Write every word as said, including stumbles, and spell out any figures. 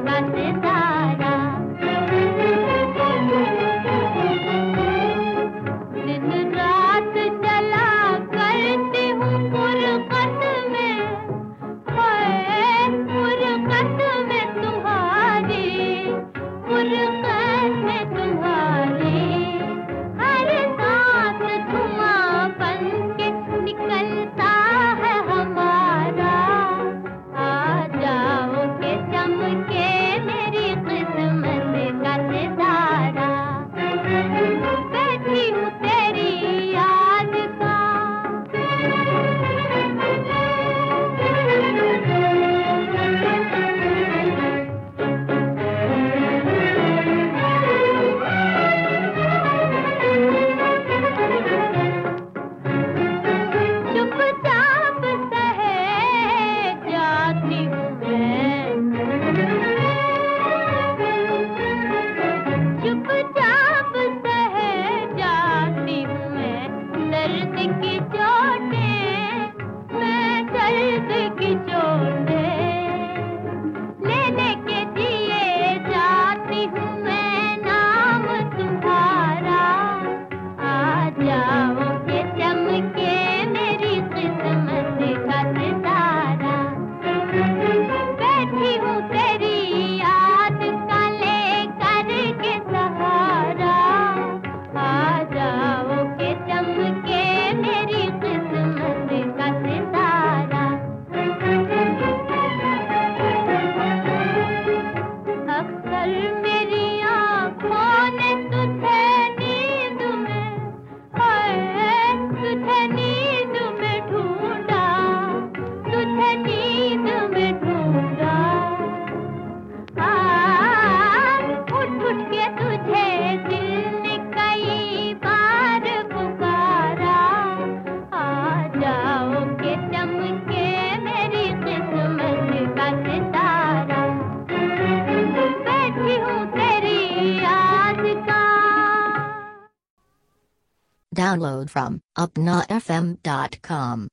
का सितारा। दिन रात चला करती हूँ फुरकत में, हाय फुरकत में तुम्हारी, फुरकत में तुम्हारी। हर सांस धुआं बन के निकलता है हमारा। आ जाओ के चमके मेरी किस्मत का सितारा। बैठी हूँ तेरी याद का, चुपचाप सहे जाती हूँ मैं, चुपचाप सहे जाती हूँ मैं। दर्द की चोटें, मैं दर्द की चोटें लेने के लिए जाती हूँ मैं नाम तुम्हारा। आ जाओ के चमके मेरी किस्मत का सितारा। बैठी हूँ तेरी याद का लेकर के सहारा। आ जाओ के चमके मेरी किस्मत का सितारा। अक्सर मेरी आँखों ने तुझे नींद में, हाय तुझे नींद में ढूंढा, तुझे नींद में ढूंढा। आ उठ उठ के तुझे दिल ने कई बार पुकारा। आ जाओ के चमके मेरी किस्मत का सितारा। बैठी हूँ तेरी याद का। Download from upna f m dot com.